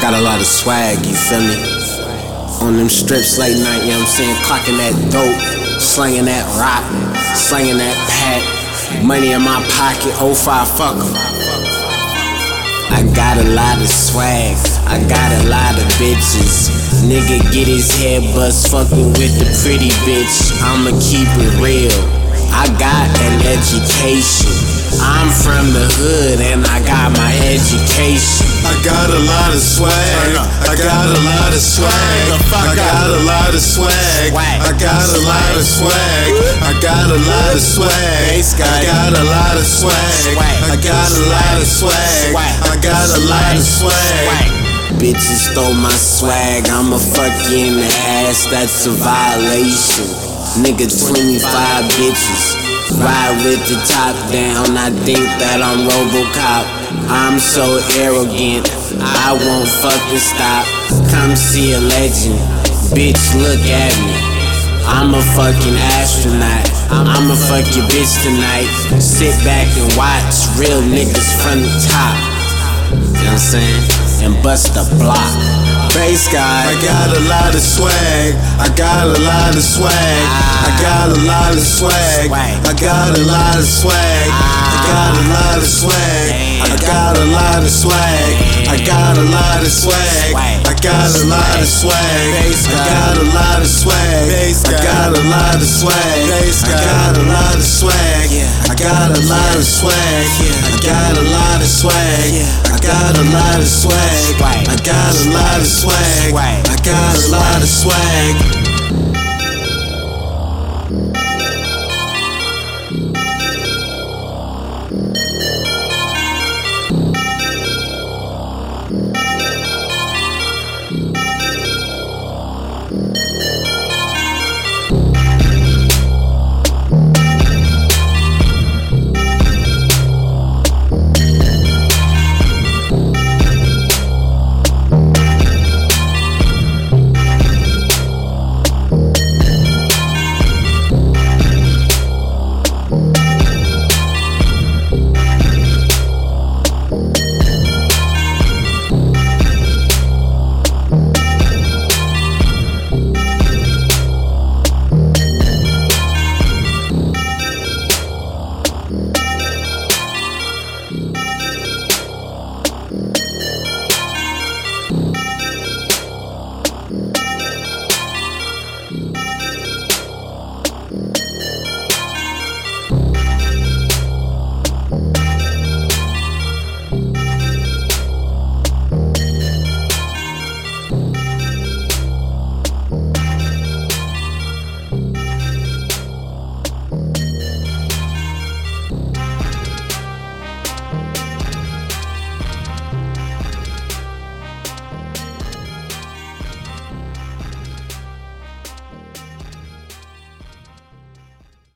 got a lot of swag, you feel me? On them strips late night, you know what I'm saying? Clocking that dope, slinging that rock, slinging that pack. Money in my pocket, 05 fuck 'em. I got a lot of swag, I got a lot of bitches. Nigga get his head bust fucking with the pretty bitch. I'ma keep it real, I got an education. I'm from the hood and I got my education. I got a lot of swag, I got a lot of swag, I got a lot of swag, I got a lot of swag, I got a lot of swag, I got a lot of swag, I got a lot of swag, I got a lot of swag. Bitches stole my swag, I'ma fuck you in the ass, that's a violation. Nigga 25 bitches, ride with the top down, I think that I'm Robocop. I'm so arrogant, I won't fucking stop. Come see a legend, bitch look at me. I'm a fucking astronaut, I'ma fuck your bitch tonight. Sit back and watch real niggas from the top. You know what I'm saying? And bust the block. Bass guy, I got a lot of swag, I got a lot of swag, I got a lot of swag, I got a lot of swag, I got a lot of swag, I got a lot of swag, I got a lot of swag, I got a lot of swag, I got a lot of swag, I got a lot of swag, I got a lot of swag, I got a lot of swag, I got a lot of swag, I got a lot of swag, I got a lot of swag, I got a lot of swag.